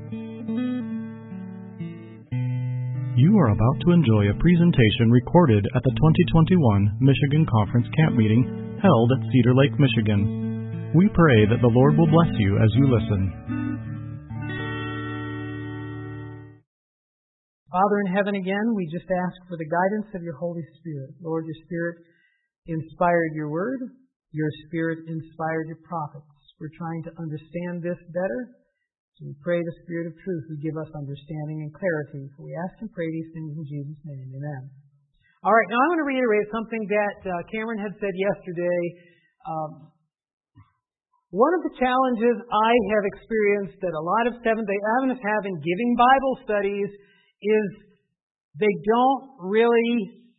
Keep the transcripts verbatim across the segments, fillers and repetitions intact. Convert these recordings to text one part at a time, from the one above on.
You are about to enjoy a presentation recorded at the twenty twenty-one Michigan Conference Camp Meeting held at Cedar Lake, Michigan. We pray that the Lord will bless you as you listen. Father in heaven, again, we just ask for the guidance of your Holy Spirit. Lord, your Spirit inspired your word. Your Spirit inspired your prophets. We're trying to understand this better. So we pray the Spirit of truth would give us understanding and clarity. For we ask and pray these things in Jesus' name. Amen. All right, now I want to reiterate something that uh, Cameron had said yesterday. Um, one of the challenges I have experienced that a lot of Seventh-day Adventists have in giving Bible studies is they don't really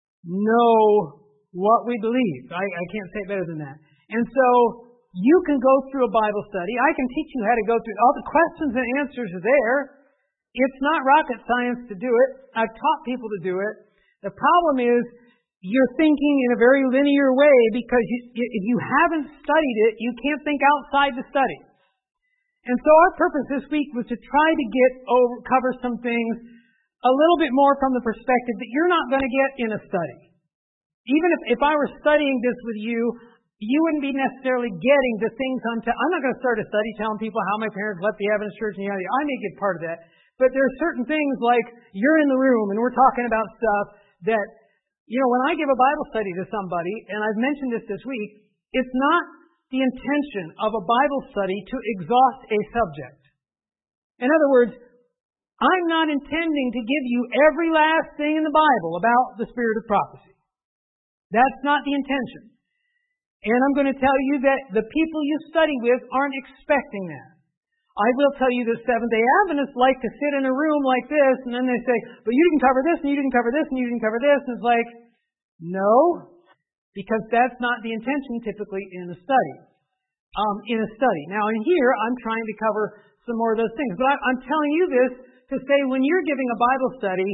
know what we believe. I, I can't say it better than that. And so you can go through a Bible study. I can teach you how to go through all the questions and answers are there. It's not rocket science to do it. I've taught people to do it. The problem is you're thinking in a very linear way because you, if you haven't studied it, you can't think outside the study. And so our purpose this week was to try to get over, cover some things a little bit more from the perspective that you're not going to get in a study. Even if, if I were studying this with you, you wouldn't be necessarily getting the things I'm telling. I'm not going to start a study telling people how my parents left the Adventist church and yada yada. I may get part of that. But there are certain things like you're in the room and we're talking about stuff that, you know, when I give a Bible study to somebody, and I've mentioned this this week, it's not the intention of a Bible study to exhaust a subject. In other words, I'm not intending to give you every last thing in the Bible about the spirit of prophecy. That's not the intention. And I'm going to tell you that the people you study with aren't expecting that. I will tell you that Seventh-day Adventists like to sit in a room like this, and then they say, but you didn't cover this, and you didn't cover this, and you didn't cover this. And it's like, no, because that's not the intention typically in a study. Um, in a study. Now, in here, I'm trying to cover some more of those things. But I, I'm telling you this to say when you're giving a Bible study,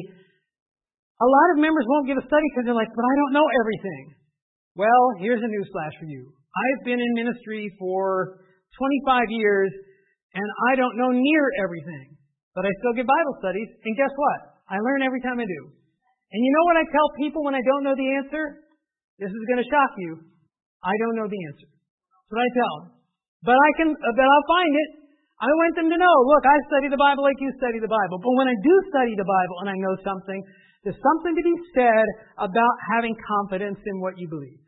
a lot of members won't give a study because they're like, but I don't know everything. Well, here's a newsflash for you. I've been in ministry for twenty-five years, and I don't know near everything. But I still give Bible studies, and guess what? I learn every time I do. And you know what I tell people when I don't know the answer? This is going to shock you. I don't know the answer. That's what I tell them. But I can, but I'll find it. I want them to know, look, I study the Bible like you study the Bible. But when I do study the Bible and I know something, there's something to be said about having confidence in what you believe.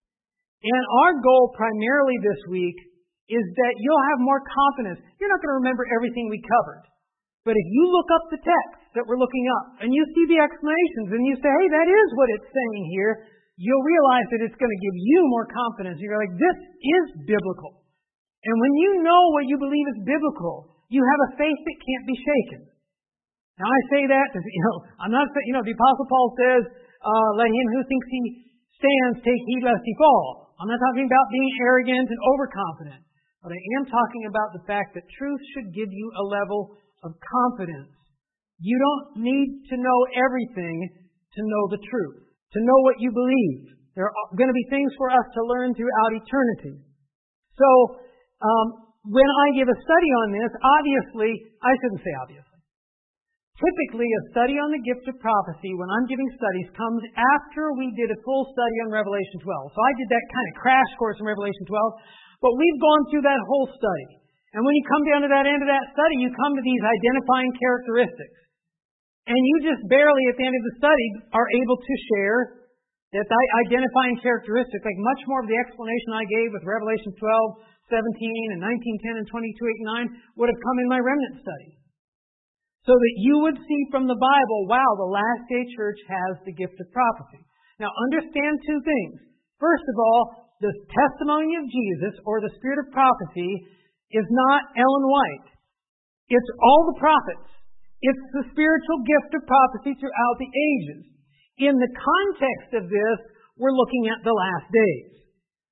And our goal primarily this week is that you'll have more confidence. You're not going to remember everything we covered. But if you look up the text that we're looking up and you see the explanations and you say, hey, that is what it's saying here, you'll realize that it's going to give you more confidence. You're like, this is biblical. And when you know what you believe is biblical, you have a faith that can't be shaken. Now I say that, you know, I'm not saying, you know, the Apostle Paul says, uh, let him who thinks he stands take heed lest he fall. I'm not talking about being arrogant and overconfident, but I am talking about the fact that truth should give you a level of confidence. You don't need to know everything to know the truth, to know what you believe. There are going to be things for us to learn throughout eternity. So, um, when I give a study on this, obviously, I shouldn't say obviously. Typically, a study on the gift of prophecy, when I'm giving studies, comes after we did a full study on Revelation twelve. So I did that kind of crash course in Revelation twelve, but we've gone through that whole study. And when you come down to that end of that study, you come to these identifying characteristics. And you just barely, at the end of the study, are able to share that identifying characteristic, like much more of the explanation I gave with Revelation twelve, seventeen, and nineteen ten, and twenty-two, eight, and nine would have come in my remnant study. So that you would see from the Bible, wow, the last day church has the gift of prophecy. Now understand two things. First of all, the testimony of Jesus, or the spirit of prophecy, is not Ellen White. It's all the prophets. It's the spiritual gift of prophecy throughout the ages. In the context of this, we're looking at the last days.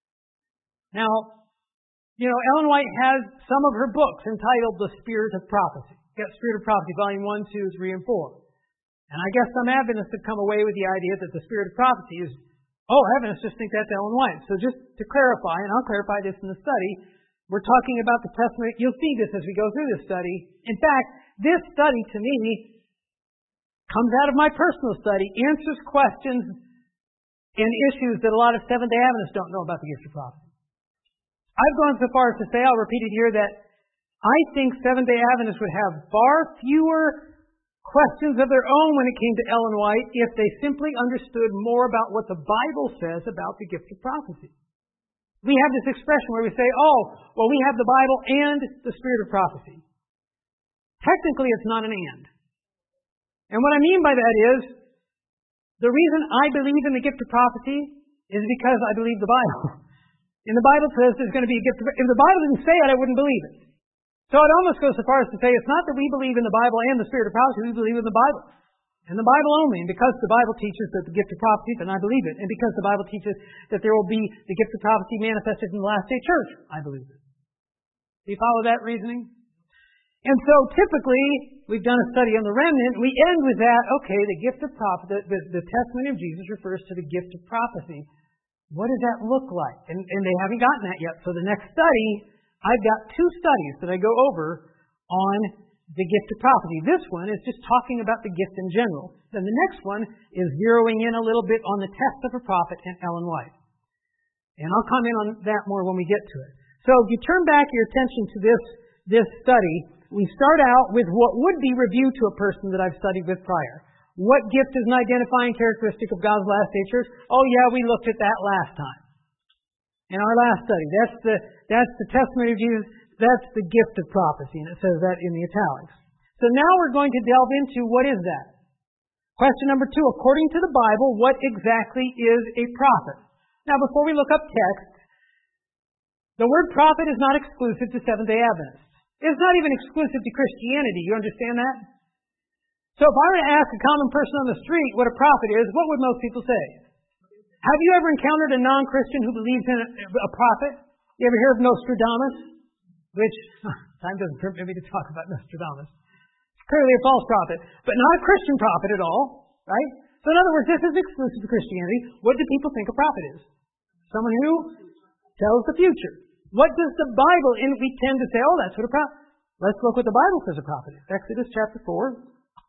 Now, you know, Ellen White has some of her books entitled The Spirit of Prophecy. Got Spirit of Prophecy, Volume one, two, three, and four. And I guess some Adventists have come away with the idea that the Spirit of Prophecy is, oh, Adventists just think that's Ellen White. So just to clarify, and I'll clarify this in the study, We're talking about the testimony. You'll see this as we go through this study. In fact, this study to me comes out of my personal study, answers questions and issues that a lot of Seventh-day Adventists don't know about the gift of prophecy. I've gone so far as to say, I'll repeat it here, that I think Seventh-day Adventists would have far fewer questions of their own when it came to Ellen White if they simply understood more about what the Bible says about the gift of prophecy. We have this expression where we say, oh, well, we have the Bible and the Spirit of prophecy. Technically, it's not an and. And what I mean by that is, the reason I believe in the gift of prophecy is because I believe the Bible. And the Bible says there's going to be a gift of, if the Bible didn't say it, I wouldn't believe it. So it almost goes so far as to say it's not that we believe in the Bible and the Spirit of prophecy, we believe in the Bible. And the Bible only. And because the Bible teaches that the gift of prophecy, then I believe it. And because the Bible teaches that there will be the gift of prophecy manifested in the last day church, I believe it. Do you follow that reasoning? And so typically, we've done a study on the remnant. We end with that, okay, the gift of prophecy, the, the, the testimony of Jesus refers to the gift of prophecy. What does that look like? And, and they haven't gotten that yet. So the next study, I've got two studies that I go over on the gift of prophecy. This one is just talking about the gift in general. Then the next one is zeroing in a little bit on the test of a prophet and Ellen White. And I'll comment on that more when we get to it. So if you turn back your attention to this, this study, we start out with what would be review to a person that I've studied with prior. What gift is an identifying characteristic of God's last day church? Oh yeah, we looked at that last time. In our last study. That's the, that's the testimony of Jesus. That's the gift of prophecy. And it says that in the italics. So now we're going to delve into what is that? Question number two. According to the Bible, what exactly is a prophet? Now before we look up text, the word prophet is not exclusive to Seventh-day Adventists. It's not even exclusive to Christianity. You understand that? So if I were to ask a common person on the street what a prophet is, what would most people say? Have you ever encountered a non-Christian who believes in a, a prophet? You ever hear of Nostradamus? Which, huh, time doesn't permit me to talk about Nostradamus. It's clearly a false prophet, but not a Christian prophet at all, right? So in other words, this is exclusive to Christianity. What do people think a prophet is? Someone who tells the future. What does the Bible, and we tend to say, oh, that's what a prophet. Let's look what the Bible says a prophet is. Exodus chapter four.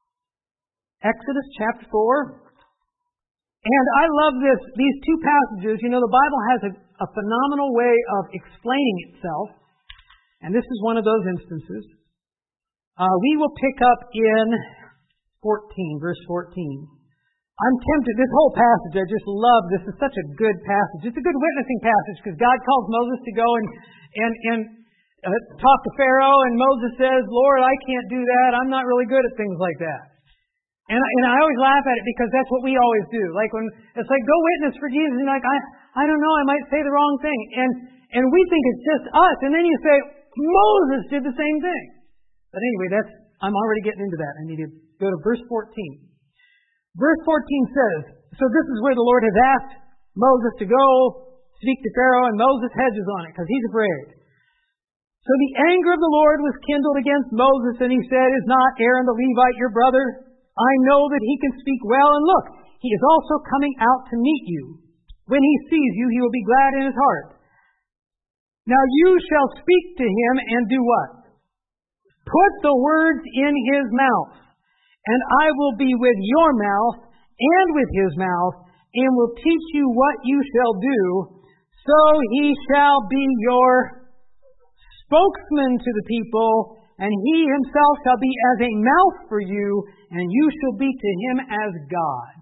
Exodus chapter four. And I love this, these two passages. You know, the Bible has a, a phenomenal way of explaining itself. And this is one of those instances. Uh, we will pick up in fourteen, verse fourteen. I'm tempted, this whole passage, I just love, this is such a good passage. It's a good witnessing passage because God calls Moses to go and, and, and uh, talk to Pharaoh, and Moses says, Lord, I can't do that. I'm not really good at things like that. And, and I always laugh at it because that's what we always do. Like when it's like, go witness for Jesus, and you're like, I, I don't know, I might say the wrong thing. And, and we think it's just us. And then you say, Moses did the same thing. But anyway, that's, I'm already getting into that. I need to go to verse fourteen. Verse fourteen says, so this is where the Lord has asked Moses to go speak to Pharaoh, and Moses hedges on it because he's afraid. So the anger of the Lord was kindled against Moses, and he said, is not Aaron the Levite your brother? I know that he can speak well, and look, he is also coming out to meet you. When he sees you, he will be glad in his heart. Now you shall speak to him and do what? Put the words in his mouth. And I will be with your mouth and with his mouth, and will teach you what you shall do. So he shall be your spokesman to the people, and he himself shall be as a mouth for you, and you shall be to him as God.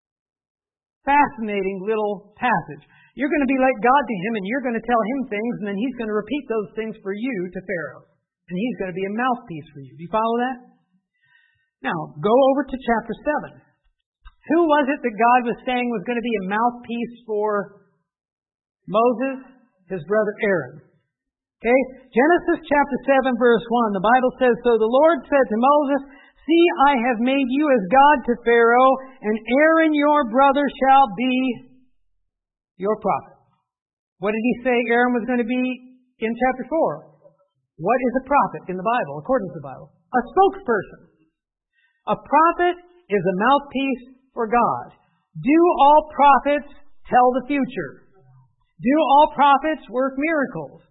Fascinating little passage. You're going to be like God to him, and you're going to tell him things, and then he's going to repeat those things for you to Pharaoh. And he's going to be a mouthpiece for you. Do you follow that? Now, go over to chapter seven. Who was it that God was saying was going to be a mouthpiece for Moses? His brother Aaron. Okay? Genesis chapter seven, verse one. The Bible says, so the Lord said to Moses, see, I have made you as God to Pharaoh, and Aaron your brother shall be your prophet. What did he say Aaron was going to be in chapter four? What is a prophet in the Bible, according to the Bible? A spokesperson. A prophet is a mouthpiece for God. Do all prophets tell the future? Do all prophets work miracles?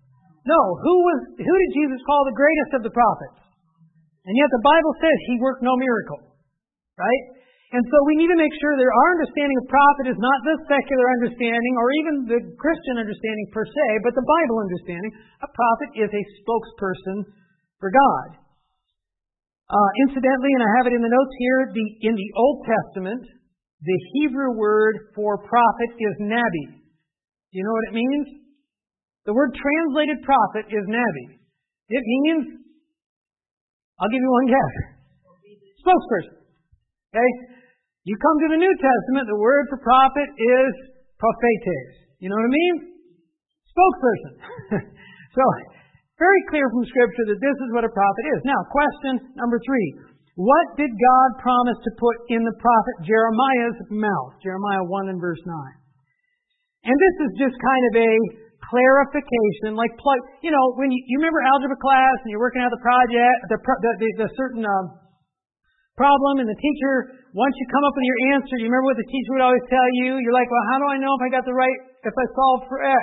No, who was who did Jesus call the greatest of the prophets? And yet the Bible says he worked no miracle. Right? And so we need to make sure that our understanding of prophet is not the secular understanding or even the Christian understanding per se, but the Bible understanding. A prophet is a spokesperson for God. Uh, incidentally, and I have it in the notes here, the, in the Old Testament, the Hebrew word for prophet is nabi. Do you know what it means? The word translated prophet is nabi. It means, I'll give you one guess, spokesperson. Okay? You come to the New Testament, the word for prophet is prophetes. You know what I mean? Spokesperson. So, very clear from Scripture that this is what a prophet is. Now, question number three. What did God promise to put in the prophet Jeremiah's mouth? Jeremiah one and verse nine. And this is just kind of a clarification, like, you know, when you, you remember algebra class and you're working out the project, the, the, the, the certain uh, problem, and the teacher, once you come up with your answer, you remember what the teacher would always tell you? You're like, well, how do I know if I got the right, if I solved for X?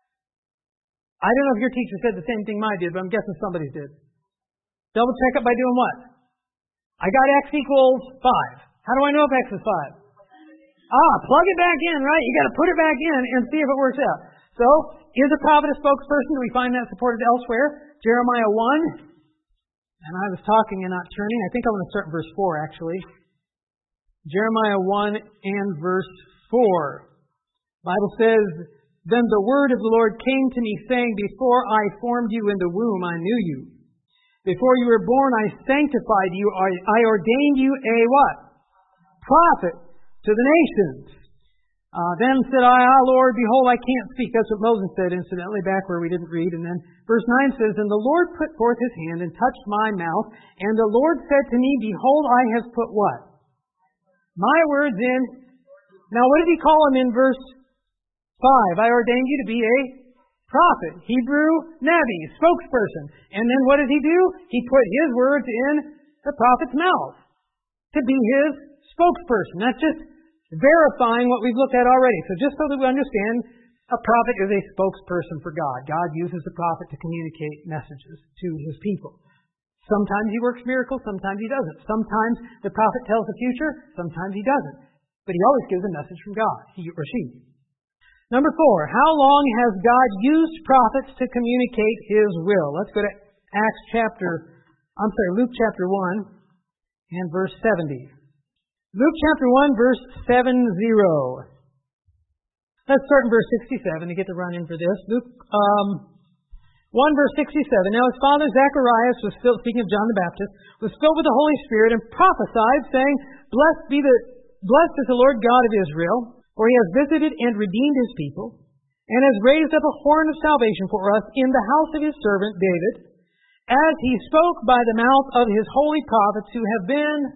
I don't know if your teacher said the same thing mine did, but I'm guessing somebody did. Double check it by doing what? I got X equals five. How do I know if X is five? Ah, plug it back in, right? You got to put it back in and see if it works out. So, is a prophet a spokesperson? Do we find that supported elsewhere? Jeremiah one. And I was talking and not turning. I think I want to start in verse four, actually. Jeremiah one and verse four. The Bible says, Then the word of the Lord came to me, saying, Before I formed you in the womb, I knew you. Before you were born, I sanctified you. I, I ordained you a what? Prophet to the nations. Uh, then said I, Ah, Lord, behold, I can't speak. That's what Moses said, incidentally, back where we didn't read. And then verse nine says, And the Lord put forth his hand and touched my mouth. And the Lord said to me, Behold, I have put what? My words in. Now, what did he call him in verse five? I ordained you to be a prophet. Hebrew nabi, spokesperson. And then what did he do? He put his words in the prophet's mouth to be his spokesperson. That's just verifying what we've looked at already. So just so that we understand, a prophet is a spokesperson for God. God uses the prophet to communicate messages to his people. Sometimes he works miracles, sometimes he doesn't. Sometimes the prophet tells the future, sometimes he doesn't. But he always gives a message from God, he or she. Number four, how long has God used prophets to communicate his will? Let's go to Acts chapter, I'm sorry, Luke chapter one and verse seventy. Luke chapter one, verse seventy. Let's start in verse sixty-seven to get the run in for this. Luke um, one, verse sixty-seven. Now his father Zacharias was filled, speaking of John the Baptist, was filled with the Holy Spirit and prophesied, saying, Blessed be the blessed is the Lord God of Israel, for he has visited and redeemed his people, and has raised up a horn of salvation for us in the house of his servant David, as he spoke by the mouth of his holy prophets who have been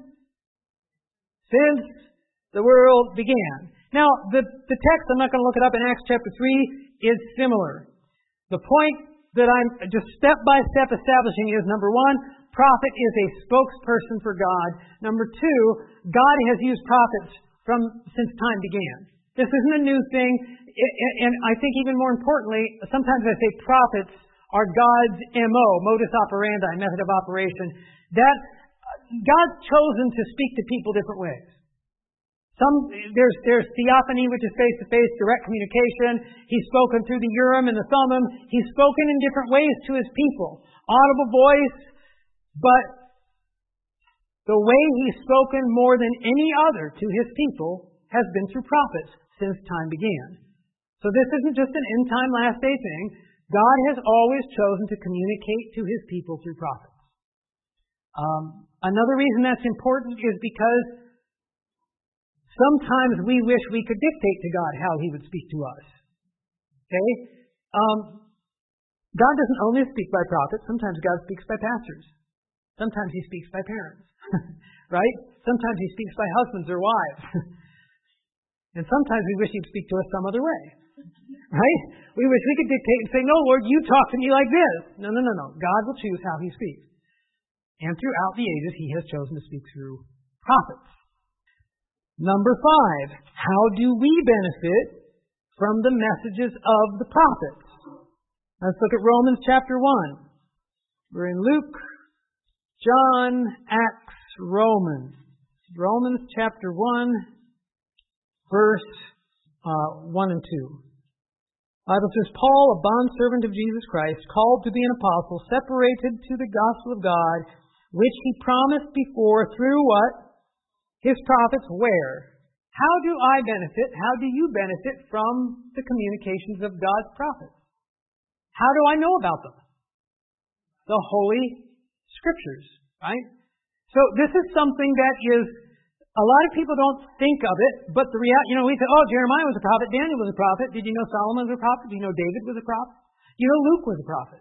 since the world began. Now, the, the text, I'm not going to look it up in Acts chapter three, is similar. The point that I'm just step by step establishing is, number one, prophet is a spokesperson for God. Number two, God has used prophets from since time began. This isn't a new thing, and I think even more importantly, sometimes I say prophets are God's M O, modus operandi, method of operation. That God's chosen to speak to people different ways. Some there's there's theophany, which is face-to-face, direct communication. He's spoken through the Urim and the Thummim. He's spoken in different ways to his people. Audible voice, but the way he's spoken more than any other to his people has been through prophets since time began. So this isn't just an end-time, last-day thing. God has always chosen to communicate to his people through prophets. Um, another reason that's important is because sometimes we wish we could dictate to God how he would speak to us. Okay? Um, God doesn't only speak by prophets. Sometimes God speaks by pastors. Sometimes he speaks by parents. Right? Sometimes he speaks by husbands or wives. And sometimes we wish he'd speak to us some other way. Right? We wish we could dictate and say, no, Lord, you talk to me like this. No, no, no, no. God will choose how he speaks. And throughout the ages, he has chosen to speak through prophets. Number five, how do we benefit from the messages of the prophets? Let's look at Romans chapter one. We're in Luke, John, Acts, Romans. Romans chapter one, verse uh, one and two. The Bible says, Paul, a bondservant of Jesus Christ, called to be an apostle, separated to the gospel of God, which he promised before through what? His prophets. Where? How do I benefit? How do you benefit from the communications of God's prophets? How do I know about them? The Holy Scriptures, right? So this is something that is, a lot of people don't think of it, but the reality, you know, we say, oh, Jeremiah was a prophet, Daniel was a prophet. Did you know Solomon was a prophet? Did you know David was a prophet? You know Luke was a prophet.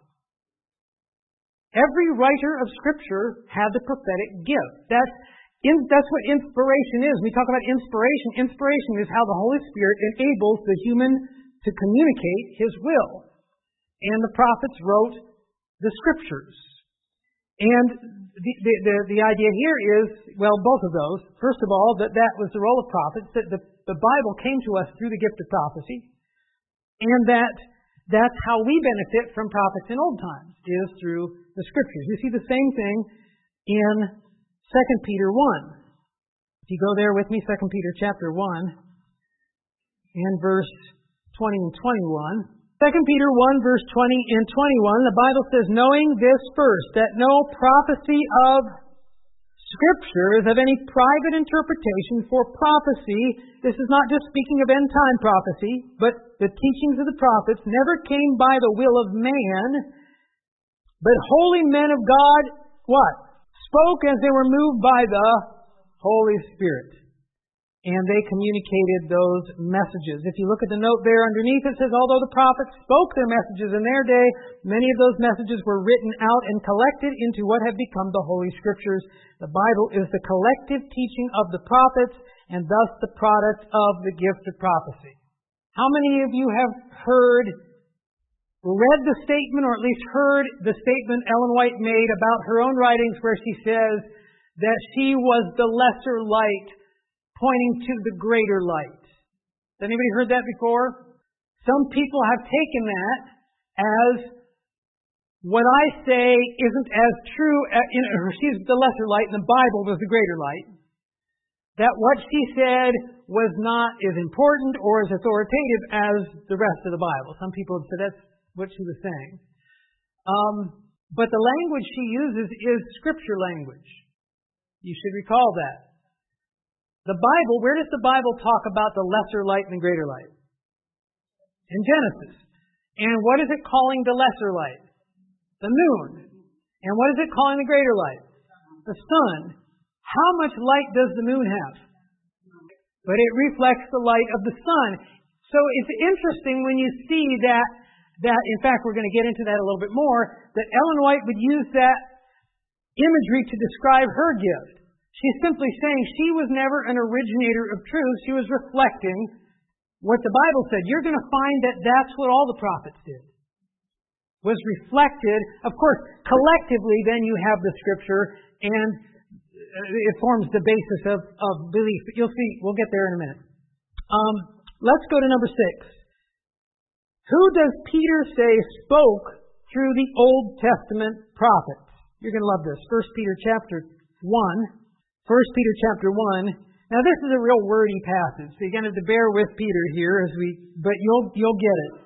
Every writer of Scripture had the prophetic gift. That's, in, that's what inspiration is. When we talk about inspiration, inspiration is how the Holy Spirit enables the human to communicate His will. And the prophets wrote the Scriptures. And the, the, the, the idea here is, well, both of those. First of all, that that was the role of prophets, that the, the Bible came to us through the gift of prophecy, and that that's how we benefit from prophets in old times, is through the Scriptures. You see the same thing in Second Peter one. If you go there with me, Second Peter chapter one, and verse twenty and twenty-one. Second Peter one, verse twenty and twenty-one, the Bible says, knowing this first, that no prophecy of Scripture is of any private interpretation, for prophecy, this is not just speaking of end-time prophecy, but the teachings of the prophets never came by the will of man, but holy men of God, what? Spoke as they were moved by the Holy Spirit. And they communicated those messages. If you look at the note there underneath, it says, although the prophets spoke their messages in their day, many of those messages were written out and collected into what have become the Holy Scriptures. The Bible is the collective teaching of the prophets, and thus the product of the gift of prophecy. How many of you have heard, read the statement, or at least heard the statement Ellen White made about her own writings, where she says that she was the lesser light, pointing to the greater light? Has anybody heard that before? Some people have taken that as what I say isn't as true. You know, she's the lesser light and the Bible was the greater light. That what she said was not as important or as authoritative as the rest of the Bible. Some people have said that's what she was saying. Um, but the language she uses is Scripture language. You should recall that. The Bible, where does the Bible talk about the lesser light and the greater light? In Genesis. And what is it calling the lesser light? The moon. And what is it calling the greater light? The sun. How much light does the moon have? But it reflects the light of the sun. So it's interesting when you see that, that in fact we're going to get into that a little bit more, that Ellen White would use that imagery to describe her gift. She's simply saying she was never an originator of truth. She was reflecting what the Bible said. You're going to find that that's what all the prophets did. Was reflected. Of course, collectively then you have the Scripture, and it forms the basis of, of belief. But you'll see, we'll get there in a minute. Um, let's go to number six. Who does Peter say spoke through the Old Testament prophets? You're going to love this. First Peter chapter one. First Peter chapter one. Now this is a real wordy passage, so you're going to have to bear with Peter here as we, but you'll you'll get it.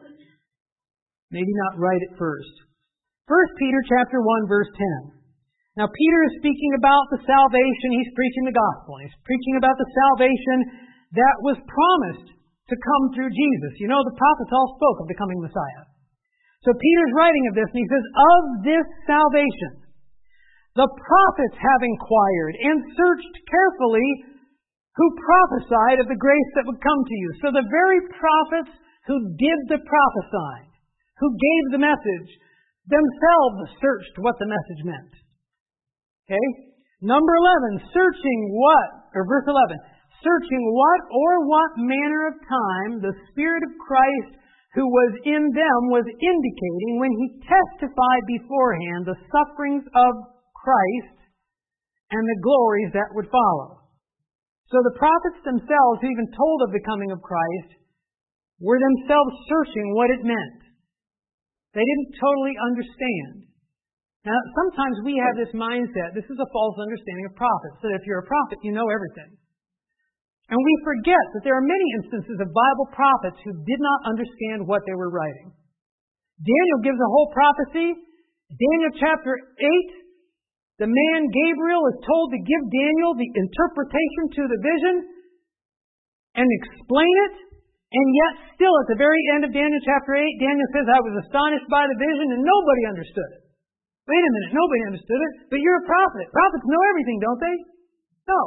Maybe not right at first. First Peter chapter one, verse ten. Now Peter is speaking about the salvation. He's preaching the gospel. He's preaching about the salvation that was promised to come through Jesus. You know, the prophets all spoke of the coming Messiah. So Peter's writing of this, and he says, of this salvation the prophets have inquired and searched carefully, who prophesied of the grace that would come to you. So the very prophets who did the prophesying, who gave the message, themselves searched what the message meant. Okay? Number eleven, searching what, or verse eleven, searching what or what manner of time the Spirit of Christ who was in them was indicating when He testified beforehand the sufferings of Christ and the glories that would follow. So the prophets themselves, who even told of the coming of Christ, were themselves searching what it meant. They didn't totally understand. Now, sometimes we have this mindset, this is a false understanding of prophets, that if you're a prophet, you know everything. And we forget that there are many instances of Bible prophets who did not understand what they were writing. Daniel gives a whole prophecy. Daniel chapter eight, the man Gabriel is told to give Daniel the interpretation to the vision and explain it. And yet still at the very end of Daniel chapter eight, Daniel says, I was astonished by the vision and nobody understood it. Wait a minute, nobody understood it, but you're a prophet. Prophets know everything, don't they? No.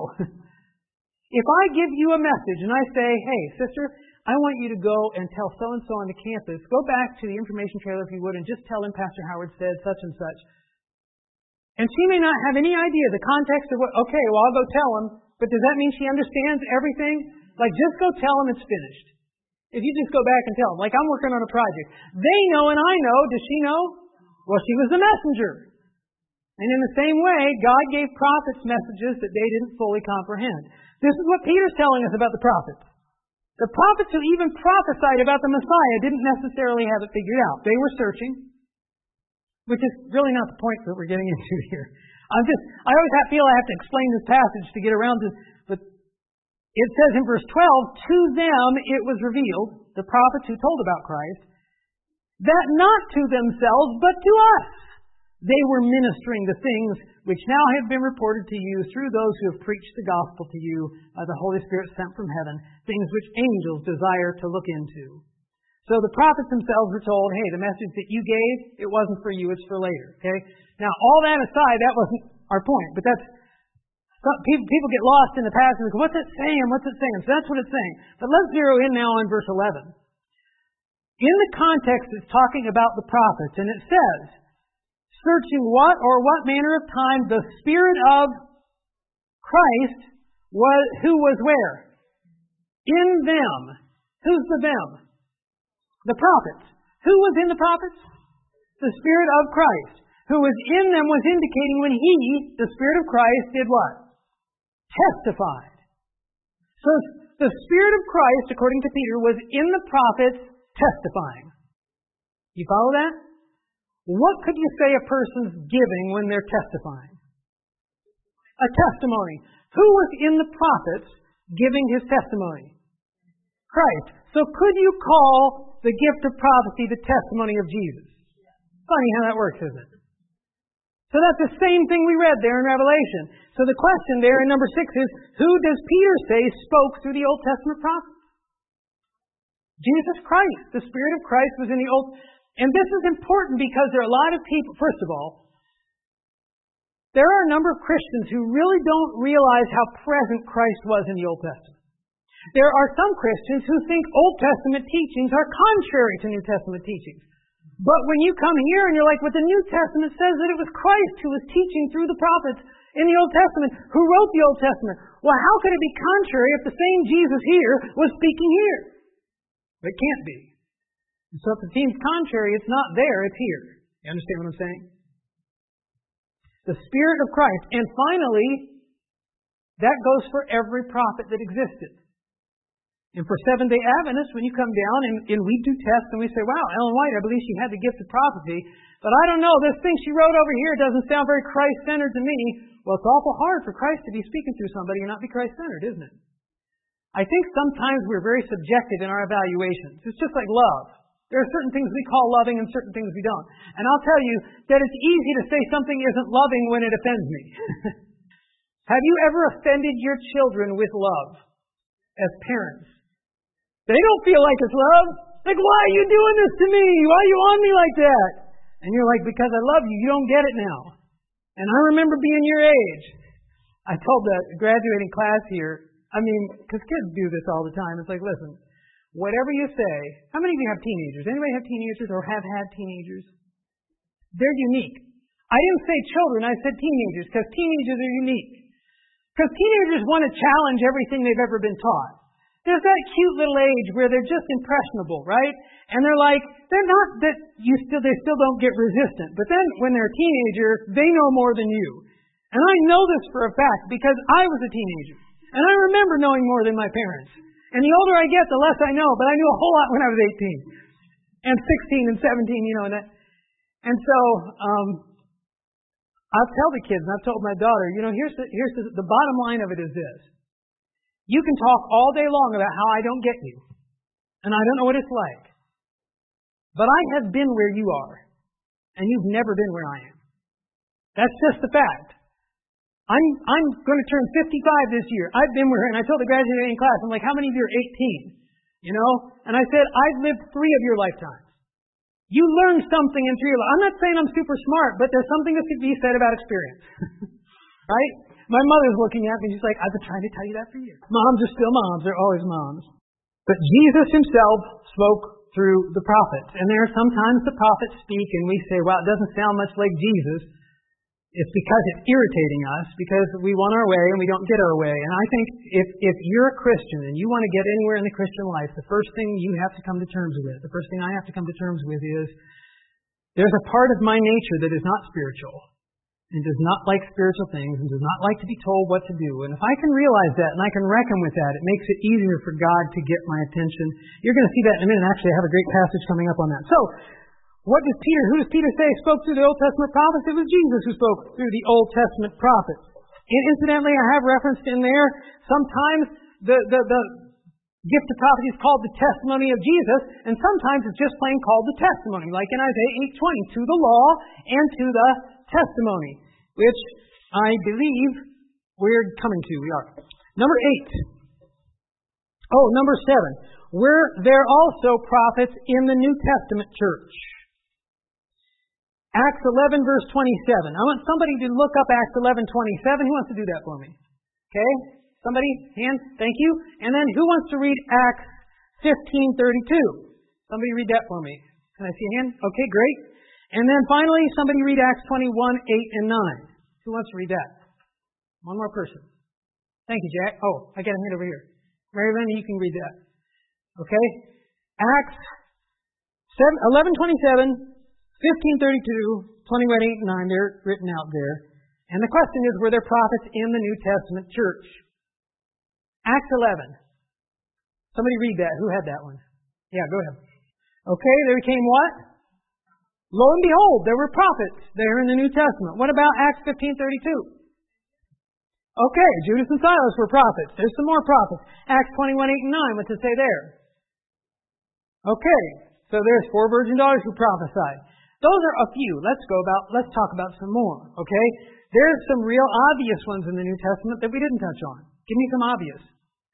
If I give you a message and I say, hey, sister, I want you to go and tell so-and-so on the campus, go back to the information trailer if you would, and just tell him Pastor Howard said such and such. And she may not have any idea the context of what, okay, well, I'll go tell him, but does that mean she understands everything? Like, just go tell him it's finished. If you just go back and tell them, like I'm working on a project. They know and I know. Does she know? Well, she was the messenger. And in the same way, God gave prophets messages that they didn't fully comprehend. This is what Peter's telling us about the prophets. The prophets who even prophesied about the Messiah didn't necessarily have it figured out. They were searching, which is really not the point that we're getting into here. I'm just, I always have, feel I have to explain this passage to get around to, but it says in verse twelve, to them it was revealed, the prophets who told about Christ, that not to themselves, but to us, they were ministering the things which now have been reported to you through those who have preached the gospel to you by the Holy Spirit sent from heaven, things which angels desire to look into. So the prophets themselves were told, hey, the message that you gave, it wasn't for you, it's for later. Okay. Now, all that aside, that wasn't our point, but that's People, people get lost in the passage and go, what's it saying? What's it saying? So that's what it's saying. But let's zero in now on verse eleven. In the context, it's talking about the prophets, and it says, searching what or what manner of time the Spirit of Christ was, who was where? In them. Who's the them? The prophets. Who was in the prophets? The Spirit of Christ. Who was in them was indicating when He, the Spirit of Christ, did what? Testified. So the Spirit of Christ, according to Peter, was in the prophets testifying. You follow that? What could you say a person's giving when they're testifying? A testimony. Who was in the prophets giving his testimony? Christ. So could you call the gift of prophecy the testimony of Jesus? Funny how that works, isn't it? So that's the same thing we read there in Revelation. So the question there in number six is, who does Peter say spoke through the Old Testament prophets? Jesus Christ. The Spirit of Christ was in the Old. And this is important because there are a lot of people, first of all, there are a number of Christians who really don't realize how present Christ was in the Old Testament. There are some Christians who think Old Testament teachings are contrary to New Testament teachings. But when you come here and you're like, well, the New Testament says that it was Christ who was teaching through the prophets in the Old Testament, who wrote the Old Testament. Well, how could it be contrary if the same Jesus here was speaking here? It can't be. And so if it seems contrary, it's not there, it's here. You understand what I'm saying? The Spirit of Christ. And finally, that goes for every prophet that existed. And for Seventh-day Adventists, when you come down and, and we do tests and we say, wow, Ellen White, I believe she had the gift of prophecy, but I don't know, this thing she wrote over here doesn't sound very Christ-centered to me. Well, it's awful hard for Christ to be speaking through somebody and not be Christ-centered, isn't it? I think sometimes we're very subjective in our evaluations. It's just like love. There are certain things we call loving and certain things we don't. And I'll tell you that it's easy to say something isn't loving when it offends me. Have you ever offended your children with love as parents? They don't feel like it's love. Like, why are you doing this to me? Why are you on me like that? And you're like, because I love you. You don't get it now. And I remember being your age. I told the graduating class here, I mean, because kids do this all the time. It's like, listen, whatever you say, how many of you have teenagers? Anybody have teenagers or have had teenagers? They're unique. I didn't say children, I said teenagers, because teenagers are unique. Because teenagers want to challenge everything they've ever been taught. There's that cute little age where they're just impressionable, right? And they're like, they're not that you still, they still don't get resistant. But then when they're a teenager, they know more than you. And I know this for a fact because I was a teenager. And I remember knowing more than my parents. And the older I get, the less I know. But I knew a whole lot when I was eighteen. And sixteen and seventeen, you know. And, that, And so, um, I'll tell the kids, and I've told my daughter, you know, here's the, here's the, the bottom line of it is this. You can talk all day long about how I don't get you, and I don't know what it's like. But I have been where you are, and you've never been where I am. That's just the fact. I'm I'm going to turn fifty-five this year. I've been where, and I told the graduating class, I'm like, how many of you are eighteen? You know? And I said, I've lived three of your lifetimes. You learn something in three of your life. I'm not saying I'm super smart, but there's something that could be said about experience. Right? My mother's looking at me, she's like, I've been trying to tell you that for years. Moms are still moms. They're always moms. But Jesus himself spoke through the prophets. And there are sometimes the prophets speak and we say, well, it doesn't sound much like Jesus. It's because it's irritating us, because we want our way and we don't get our way. And I think if, if you're a Christian and you want to get anywhere in the Christian life, the first thing you have to come to terms with, the first thing I have to come to terms with is there's a part of my nature that is not spiritual and does not like spiritual things and does not like to be told what to do. And if I can realize that and I can reckon with that, it makes it easier for God to get my attention. You're going to see that in a minute. Actually, I have a great passage coming up on that. So, what does Peter, who does Peter say spoke through the Old Testament prophets? It was Jesus who spoke through the Old Testament prophets. And incidentally, I have referenced in there, sometimes the, the, the gift of prophecy is called the testimony of Jesus, and sometimes it's just plain called the testimony, like in Isaiah eight twenty, to the law and to the testimony, which I believe we're coming to. We are. Number eight. Oh, number seven. Were there also prophets in the New Testament church? Acts eleven, verse twenty-seven. I want somebody to look up Acts eleven, twenty-seven. Who wants to do that for me? Okay? Somebody? Hands? Thank you. And then who wants to read Acts fifteen, thirty-two? Somebody read that for me. Can I see a hand? Okay, great. And then finally, somebody read Acts twenty-one, eight and nine. Who wants to read that? One more person. Thank you, Jack. Oh, I got a hand over here. Mary Lynn, you can read that. Okay? Acts eleven, twenty-seven, fifteen thirty-two, twenty-one, eight, and nine, they're written out there. And the question is, were there prophets in the New Testament church? Acts eleven. Somebody read that. Who had that one? Yeah, go ahead. Okay, there came what? Lo and behold, there were prophets there in the New Testament. What about Acts fifteen thirty-two? Okay, Judas and Silas were prophets. There's some more prophets. Acts twenty-one, eight and nine, what's it say there? Okay, so there's four virgin daughters who prophesied. Those are a few. Let's go about, let's talk about some more, okay? There's some real obvious ones in the New Testament that we didn't touch on. Give me some obvious.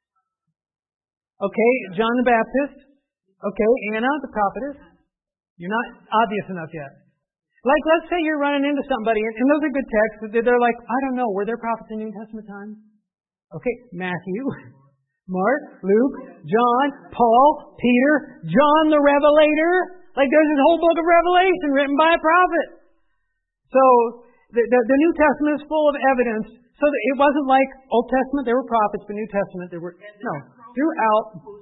Okay, John the Baptist. Okay, Anna, the prophetess. You're not obvious enough yet. Like, let's say you're running into somebody, and, and those are good texts, but they're like, I don't know, were there prophets in New Testament times? Okay, Matthew, Mark, Luke, John, Paul, Peter, John the Revelator. Like, there's this whole book of Revelation written by a prophet. So, the, the, the New Testament is full of evidence. So that it wasn't like Old Testament, there were prophets, but New Testament, there were, no, throughout.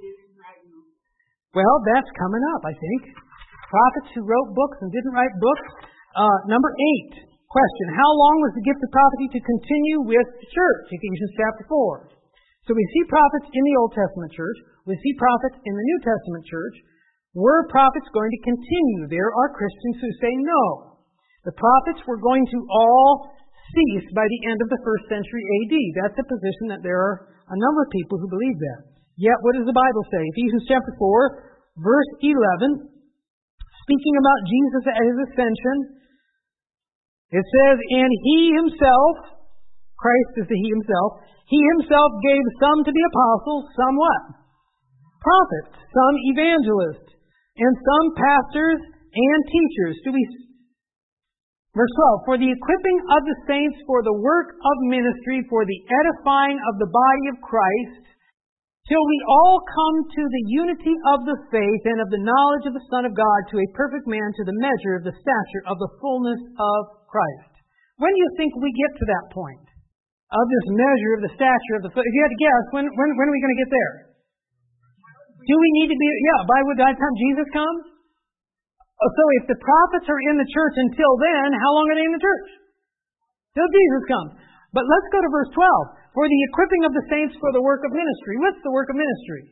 Well, that's coming up, I think. Prophets who wrote books and didn't write books. Uh, number eight, question. How long was the gift of prophecy to continue with the church? Ephesians chapter four. So we see prophets in the Old Testament church. We see prophets in the New Testament church. Were prophets going to continue? There are Christians who say no. The prophets were going to all cease by the end of the first century A D. That's a position that there are a number of people who believe that. Yet, what does the Bible say? Ephesians chapter four, verse eleven, speaking about Jesus at his ascension, it says, and he himself, Christ is the he himself, he himself gave some to be apostles, some what? Prophets, some evangelists, and some pastors and teachers. Do we? Verse twelve, for the equipping of the saints for the work of ministry, for the edifying of the body of Christ, till we all come to the unity of the faith and of the knowledge of the Son of God, to a perfect man, to the measure of the stature of the fullness of Christ. When do you think we get to that point? Of this measure of the stature of the, if you had to guess, when, when, when are we going to get there? Do we need to be, yeah, by the time Jesus comes? So if the prophets are in the church until then, how long are they in the church? Till Jesus comes. But let's go to verse twelve. For the equipping of the saints for the work of ministry. What's the work of ministry?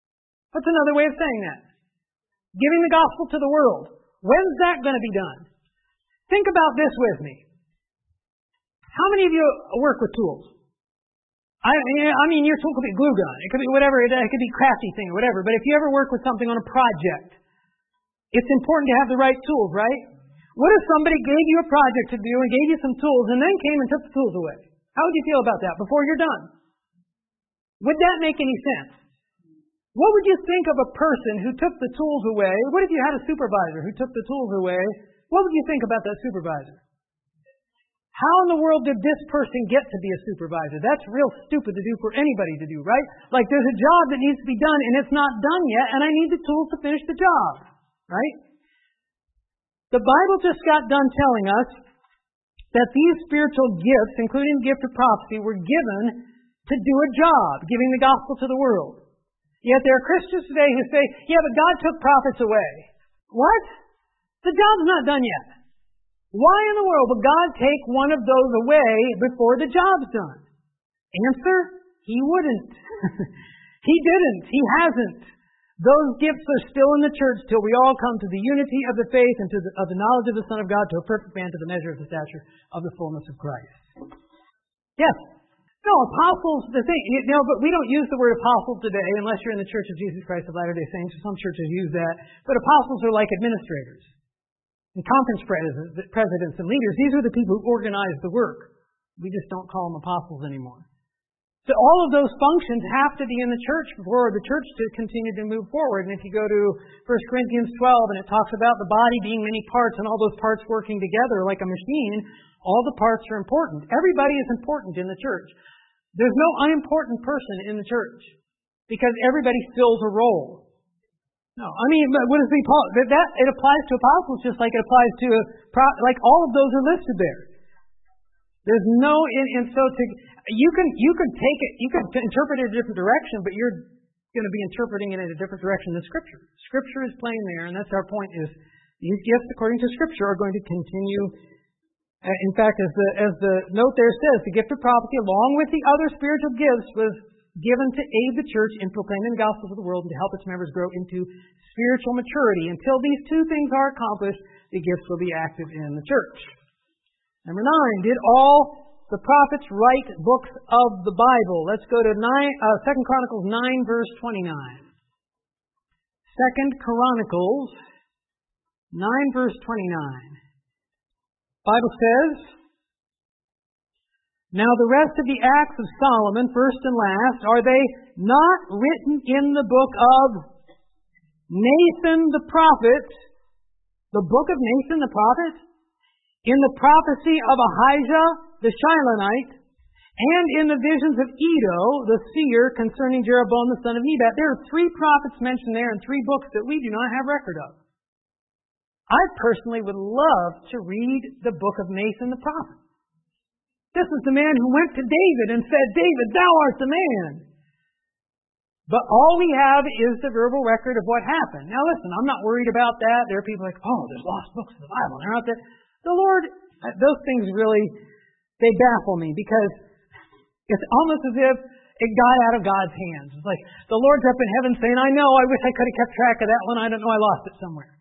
What's another way of saying that? Giving the gospel to the world. When's that going to be done? Think about this with me. How many of you work with tools? I, I mean, your tool could be a glue gun. It could be whatever. It, it could be a crafty thing or whatever. But if you ever work with something on a project, it's important to have the right tools, right? What if somebody gave you a project to do and gave you some tools and then came and took the tools away? How would you feel about that before you're done? Would that make any sense? What would you think of a person who took the tools away? What if you had a supervisor who took the tools away? What would you think about that supervisor? How in the world did this person get to be a supervisor? That's real stupid to do for anybody to do, right? Like there's a job that needs to be done and it's not done yet and I need the tools to finish the job, right? The Bible just got done telling us that these spiritual gifts, including the gift of prophecy, were given to do a job, giving the gospel to the world. Yet there are Christians today who say, yeah, but God took prophets away. What? The job's not done yet. Why in the world would God take one of those away before the job's done? Answer, He wouldn't. He didn't. He hasn't. Those gifts are still in the church till we all come to the unity of the faith and to the, of the knowledge of the Son of God, to a perfect man, to the measure of the stature of the fullness of Christ. Yes. No, apostles, the thing, you know, but we don't use the word apostle today unless you're in the Church of Jesus Christ of Latter-day Saints. Some churches use that. But apostles are like administrators and conference presidents and leaders. These are the people who organize the work. We just don't call them apostles anymore. So all of those functions have to be in the church for the church to continue to move forward. And if you go to First Corinthians twelve and it talks about the body being many parts and all those parts working together like a machine, all the parts are important. Everybody is important in the church. There's no unimportant person in the church because everybody fills a role. No, I mean, what does the that, that it applies to apostles just like it applies to a, like all of those are listed there. There's no and, and so to you can you could take it you could interpret it a different direction, but you're going to be interpreting it in a different direction than Scripture. Scripture is plain there, and that's our point: is these gifts, according to Scripture, are going to continue. In fact, as the as the note there says, the gift of prophecy, along with the other spiritual gifts, was given to aid the church in proclaiming the gospel to the world and to help its members grow into spiritual maturity. Until these two things are accomplished, the gifts will be active in the church. Number nine, did all the prophets write books of the Bible? Let's go to nine, uh, Second Chronicles nine, verse twenty-nine. Second Chronicles nine, verse twenty-nine. Bible says, now the rest of the acts of Solomon, first and last, are they not written in the book of Nathan the prophet? The book of Nathan the prophet? In the prophecy of Ahijah the Shilonite, and in the visions of Edo the seer concerning Jeroboam the son of Nebat. There are three prophets mentioned there and three books that we do not have record of. I personally would love to read the book of Nathan the prophet. This is the man who went to David and said, David, thou art the man. But all we have is the verbal record of what happened. Now listen, I'm not worried about that. There are people like, oh, there's lost books in the Bible. They're not there. The Lord, those things really, they baffle me because it's almost as if it got out of God's hands. It's like the Lord's up in heaven saying, I know, I wish I could have kept track of that one. I don't know, I lost it somewhere.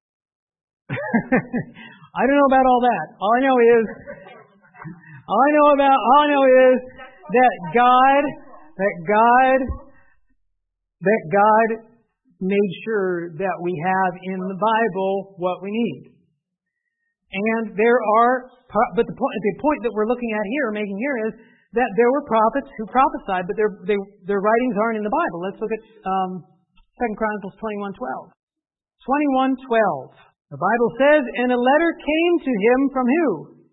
I don't know about all that. All I know is, all I know about, all I know is that God, that God, that God made sure that we have in the Bible what we need. And there are, but the point, the point that we're looking at here, making here is that there were prophets who prophesied, but their they, their writings aren't in the Bible. Let's look at um, Second Chronicles twenty-one twelve. twenty-one twelve. The Bible says, and a letter came to him from who?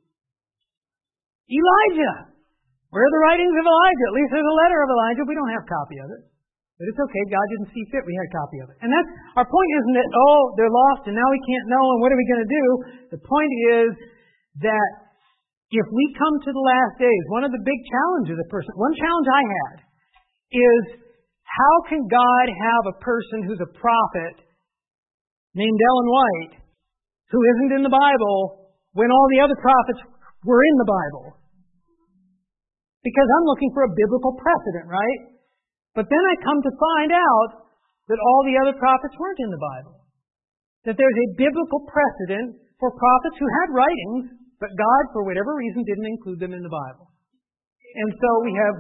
Elijah. Where are the writings of Elijah? At least there's a letter of Elijah. We don't have a copy of it. But it's okay. God didn't see fit. We had a copy of it. And that's, our point isn't that, oh, they're lost and now we can't know and what are we going to do? The point is that if we come to the last days, one of the big challenges a person, one challenge I had is how can God have a person who's a prophet named Ellen White who isn't in the Bible when all the other prophets were in the Bible? Because I'm looking for a biblical precedent, right? But then I come to find out that all the other prophets weren't in the Bible. That there's a biblical precedent for prophets who had writings, but God, for whatever reason, didn't include them in the Bible. And so we have...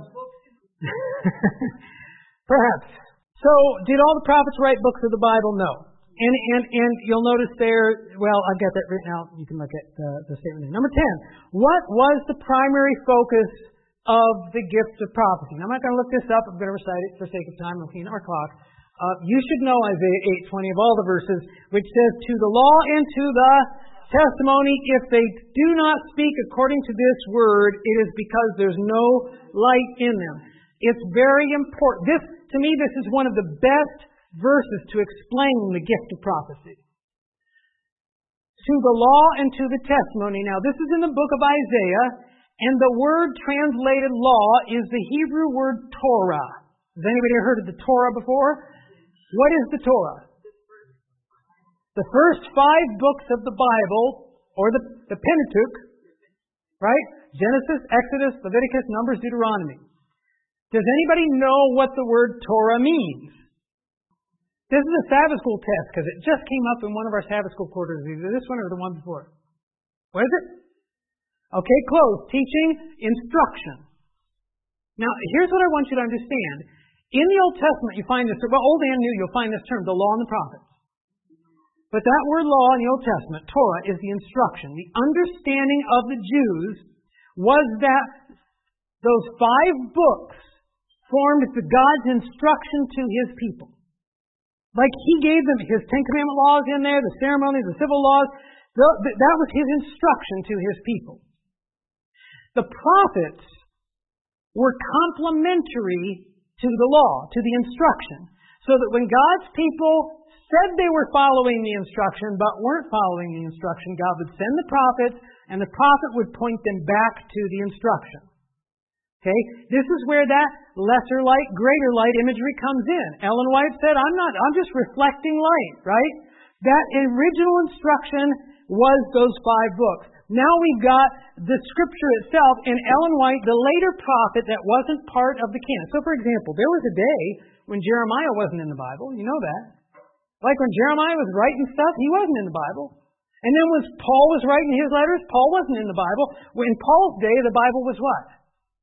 Perhaps. So, did all the prophets write books of the Bible? No. And and and you'll notice there, well, I've got that written out. You can look at the, the statement there. Number ten. What was the primary focus of the gift of prophecy? Now, I'm not going to look this up. I'm going to recite it for sake of time. Looking at our clock. Uh, you should know Isaiah eight twenty of all the verses, which says, "To the law and to the testimony, if they do not speak according to this word, it is because there's no light in them." It's very important. This, to me, this is one of the best verses to explain the gift of prophecy. To the law and to the testimony. Now, this is in the book of Isaiah, and the word translated law is the Hebrew word Torah. Has anybody heard of the Torah before? What is the Torah? The first five books of the Bible, or the, the Pentateuch, right? Genesis, Exodus, Leviticus, Numbers, Deuteronomy. Does anybody know what the word Torah means? This is a Sabbath school test because it just came up in one of our Sabbath school quarters, either this one or the one before. What is it? Okay, close. Teaching, instruction. Now, here's what I want you to understand. In the Old Testament, you find this, well, Old and New, you'll find this term, the law and the prophets. But that word law in the Old Testament, Torah, is the instruction. The understanding of the Jews was that those five books formed the God's instruction to His people. Like He gave them His Ten Commandment laws in there, the ceremonies, the civil laws. That was His instruction to His people. The prophets were complementary to the law, to the instruction. So that when God's people said they were following the instruction but weren't following the instruction, God would send the prophets and the prophet would point them back to the instruction. Okay? This is where that lesser light, greater light imagery comes in. Ellen White said, I'm not, I'm just reflecting light, right? That original instruction was those five books. Now we've got the scripture itself, and Ellen White, the later prophet that wasn't part of the canon. So for example, there was a day when Jeremiah wasn't in the Bible. You know that. Like when Jeremiah was writing stuff, he wasn't in the Bible. And then when Paul was writing his letters, Paul wasn't in the Bible. In Paul's day, the Bible was what?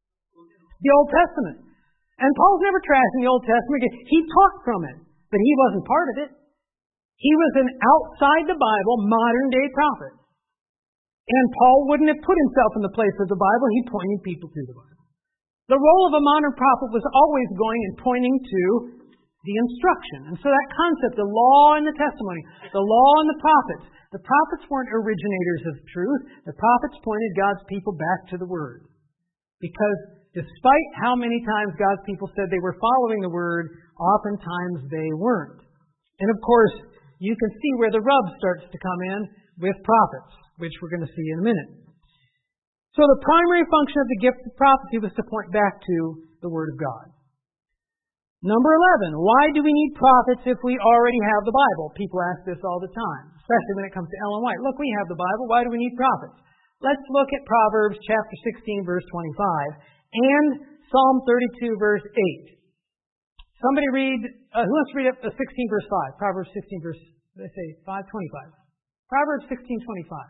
The Old Testament. And Paul's never trashed in the Old Testament. He talked from it, but he wasn't part of it. He was an outside the Bible, modern day prophet. And Paul wouldn't have put himself in the place of the Bible. He pointed people to the Bible. The role of a modern prophet was always going and pointing to the instruction. And so that concept, the law and the testimony, the law and the prophets, the prophets weren't originators of truth. The prophets pointed God's people back to the Word. Because despite how many times God's people said they were following the Word, oftentimes they weren't. And of course, you can see where the rub starts to come in with prophets, which we're going to see in a minute. So the primary function of the gift of prophecy was to point back to the Word of God. Number eleven, why do we need prophets if we already have the Bible? People ask this all the time, especially when it comes to Ellen White. Look, we have the Bible. Why do we need prophets? Let's look at Proverbs chapter sixteen, verse twenty-five, and Psalm thirty-two, verse eight. Somebody read, uh, who wants to read up to sixteen, verse five? Proverbs sixteen, verse, they say five twenty-five. Proverbs sixteen, twenty-five.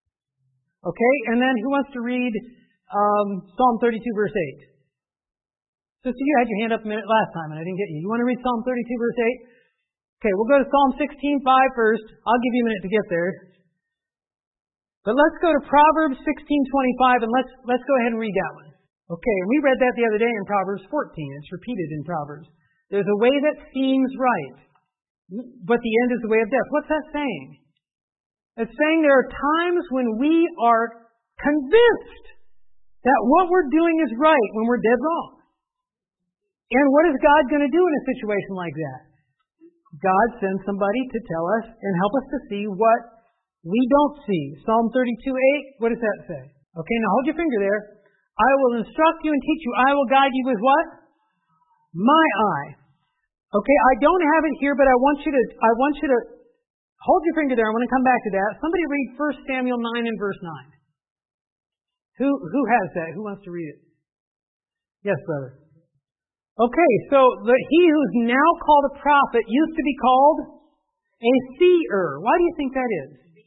Okay, and then who wants to read um, Psalm thirty-two, verse eight? Sister, you had your hand up a minute last time and I didn't get you. You want to read Psalm thirty-two, verse eight? Okay, we'll go to Psalm sixteen, five first. I'll give you a minute to get there. But let's go to Proverbs sixteen, twenty-five, and let's let's go ahead and read that one. Okay, and we read that the other day in Proverbs fourteen. It's repeated in Proverbs. There's a way that seems right, but the end is the way of death. What's that saying? It's saying there are times when we are convinced that what we're doing is right when we're dead wrong. And what is God going to do in a situation like that? God sends somebody to tell us and help us to see what we don't see. Psalm thirty-two, eight, what does that say? Okay, now hold your finger there. I will instruct you and teach you. I will guide you with what? My eye. Okay, I don't have it here, but I want you to, I want you to hold your finger there. I want to come back to that. Somebody read First Samuel nine and verse nine. Who, who has that? Who wants to read it? Yes, brother. Okay, so the, he who's now called a prophet used to be called a seer. Why do you think that is?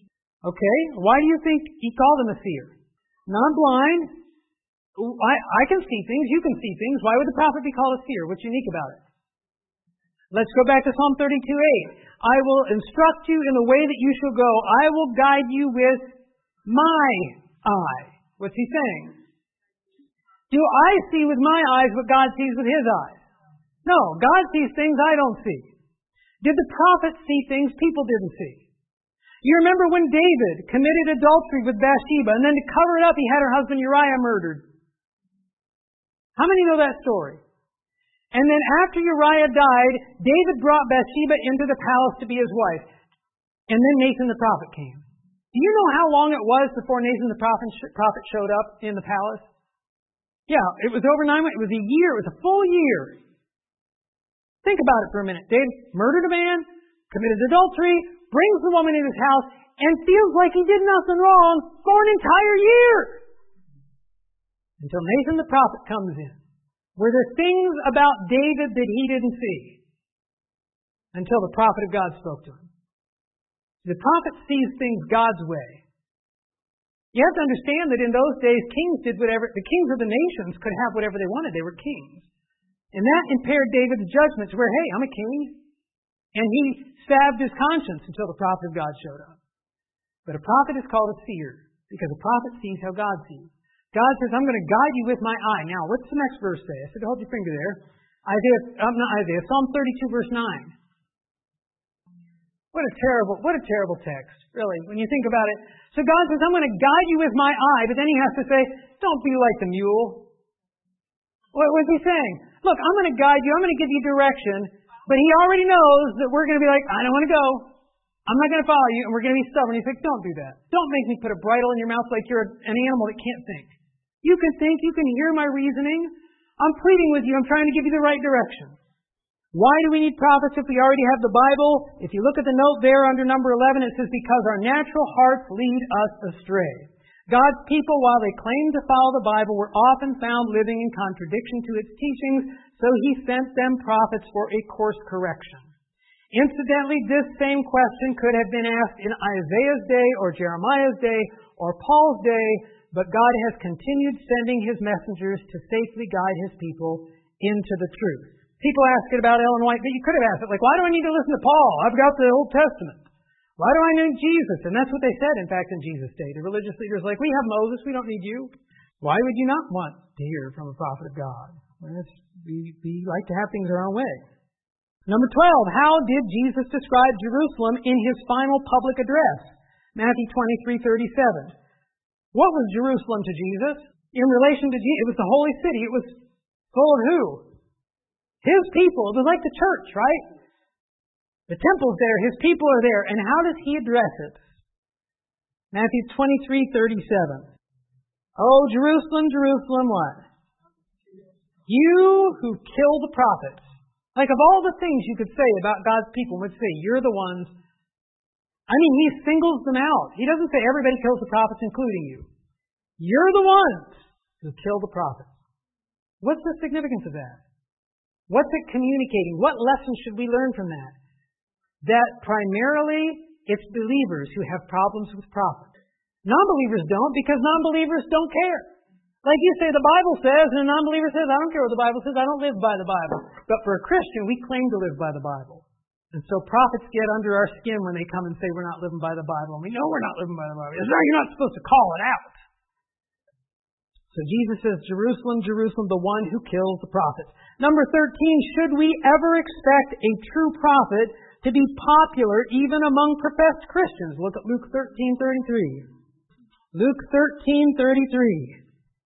Okay, why do you think he called him a seer? Now I'm blind. I, I can see things. You can see things. Why would the prophet be called a seer? What's unique about it? Let's go back to Psalm thirty-two eight. I will instruct you in the way that you shall go. I will guide you with my eye. What's he saying? Do I see with my eyes what God sees with his eyes? No, God sees things I don't see. Did the prophet see things people didn't see? You remember when David committed adultery with Bathsheba, and then to cover it up, he had her husband Uriah murdered. How many know that story? And then after Uriah died, David brought Bathsheba into the palace to be his wife. And then Nathan the prophet came. Do you know how long it was before Nathan the prophet showed up in the palace? Yeah, it was over nine months. It was a year. It was a full year. Think about it for a minute. David murdered a man, committed adultery, brings the woman in his house, and feels like he did nothing wrong for an entire year. Until Nathan the prophet comes in. Were there things about David that he didn't see? Until the prophet of God spoke to him. The prophet sees things God's way. You have to understand that in those days, kings did whatever, the kings of the nations could have whatever they wanted. They were kings. And that impaired David's judgment to where, hey, I'm a king. And he salved his conscience until the prophet of God showed up. But a prophet is called a seer because a prophet sees how God sees. God says, I'm going to guide you with my eye. Now, what's the next verse say? I said, hold your finger there. Isaiah, um, not Isaiah, Psalm thirty-two, verse nine. What a terrible, what a terrible text, really, when you think about it. So God says, I'm going to guide you with my eye, but then he has to say, don't be like the mule. What was he saying? Look, I'm going to guide you, I'm going to give you direction, but he already knows that we're going to be like, I don't want to go. I'm not going to follow you, and we're going to be stubborn. He's like, don't do that. Don't make me put a bridle in your mouth like you're an animal that can't think. You can think, you can hear my reasoning. I'm pleading with you, I'm trying to give you the right direction. Why do we need prophets if we already have the Bible? If you look at the note there under number eleven, it says, because our natural hearts lead us astray. God's people, while they claim to follow the Bible, were often found living in contradiction to its teachings, so he sent them prophets for a course correction. Incidentally, this same question could have been asked in Isaiah's day or Jeremiah's day or Paul's day, but God has continued sending his messengers to safely guide his people into the truth. People ask it about Ellen White, but you could have asked it, like, why do I need to listen to Paul? I've got the Old Testament. Why do I need Jesus? And that's what they said, in fact, in Jesus' day. The religious leaders were like, we have Moses, we don't need you. Why would you not want to hear from a prophet of God? Well, we, we like to have things our own way. Number twelve, how did Jesus describe Jerusalem in his final public address? Matthew twenty-three thirty-seven. What was Jerusalem to Jesus? In relation to Jesus, it was the holy city. It was full of who? His people. It was like the church, right? The temple's there. His people are there. And how does he address it? Matthew twenty-three thirty-seven. Oh, Jerusalem, Jerusalem, what? You who kill the prophets. Like of all the things you could say about God's people, would say, you're the ones. I mean, he singles them out. He doesn't say everybody kills the prophets, including you. You're the ones who kill the prophets. What's the significance of that? What's it communicating? What lessons should we learn from that? That primarily it's believers who have problems with prophets. Non-believers don't, because non-believers don't care. Like you say, the Bible says, and a non-believer says, I don't care what the Bible says, I don't live by the Bible. But for a Christian, we claim to live by the Bible. And so prophets get under our skin when they come and say we're not living by the Bible. And we know we're not living by the Bible. No, you're not supposed to call it out. So Jesus says, Jerusalem, Jerusalem, the one who kills the prophets. Number thirteen, should we ever expect a true prophet to be popular even among professed Christians? Look at Luke thirteen thirty-three. Luke thirteen thirty-three.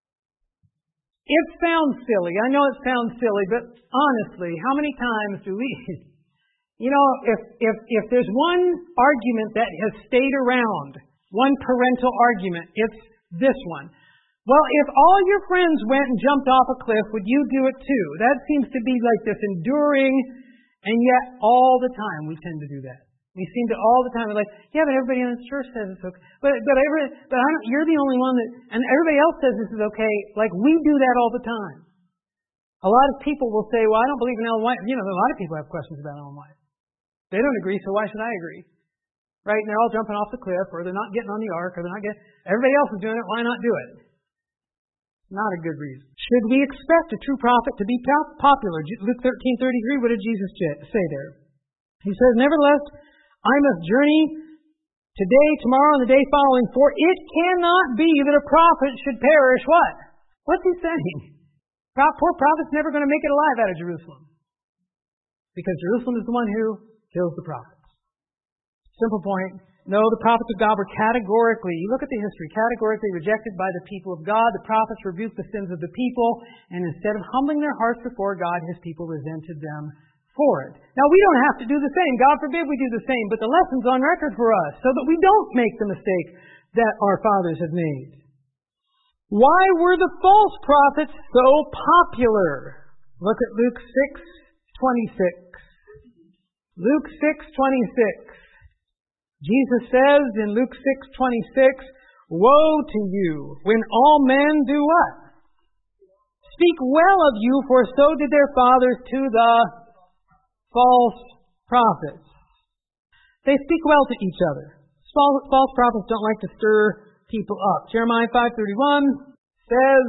It sounds silly. I know it sounds silly, but honestly, how many times do we... You know, if, if, if there's one argument that has stayed around, one parental argument, it's this one. Well, if all your friends went and jumped off a cliff, would you do it too? That seems to be like this enduring, and yet all the time we tend to do that. We seem to all the time be like, yeah, but everybody in the church says it's okay. But but every, but I don't, you're the only one that, and everybody else says this is okay. Like we do that all the time. A lot of people will say, well, I don't believe in Ellen White. You know, a lot of people have questions about Ellen White. They don't agree, so why should I agree? right? And they're all jumping off the cliff, or they're not getting on the ark, or they're not getting... Everybody else is doing it. Why not do it? Not a good reason. Should we expect a true prophet to be popular? Luke thirteen thirty-three, what did Jesus say there? He says, "Nevertheless, I must journey today, tomorrow, and the day following, for it cannot be that a prophet should perish." What? What's he saying? Poor prophet's never going to make it alive out of Jerusalem. Because Jerusalem is the one who kills the prophets. Simple point. No, the prophets of God were categorically, you look at the history, categorically rejected by the people of God. The prophets rebuked the sins of the people, and instead of humbling their hearts before God, His people resented them for it. Now, we don't have to do the same. God forbid we do the same, but the lesson's on record for us so that we don't make the mistake that our fathers have made. Why were the false prophets so popular? Look at Luke six twenty-six. Luke six twenty-six. Jesus says in Luke six twenty-six, "Woe to you when all men do what? Speak well of you, for so did their fathers to the false prophets." They speak well to each other. False prophets don't like to stir people up. Jeremiah five thirty-one says,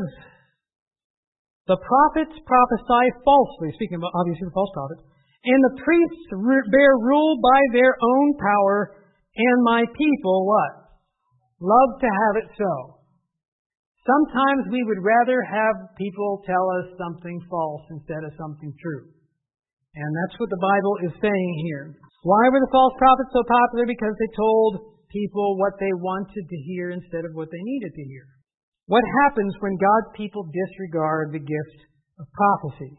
"The prophets prophesy falsely," speaking about obviously the false prophets, "and the priests bear rule by their own power, and my people," what? "Love to have it so." Sometimes we would rather have people tell us something false instead of something true. And that's what the Bible is saying here. Why were the false prophets so popular? Because they told people what they wanted to hear instead of what they needed to hear. What happens when God's people disregard the gift of prophecy?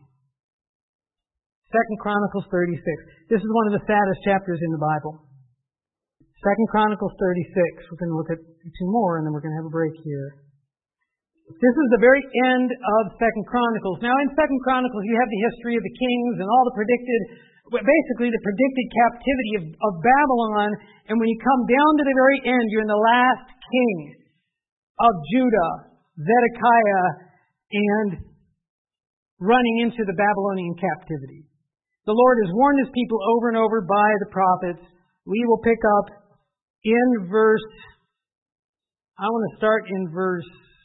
Second Chronicles thirty-six. This is one of the saddest chapters in the Bible. Second Chronicles thirty-six. We're going to look at two more, and then we're going to have a break here. This is the very end of Second Chronicles. Now, in Second Chronicles, you have the history of the kings and all the predicted, basically the predicted captivity of, of Babylon. And when you come down to the very end, you're in the last king of Judah, Zedekiah, and running into the Babylonian captivity. The Lord has warned His people over and over by the prophets. We will pick up in verse, I want to start in verse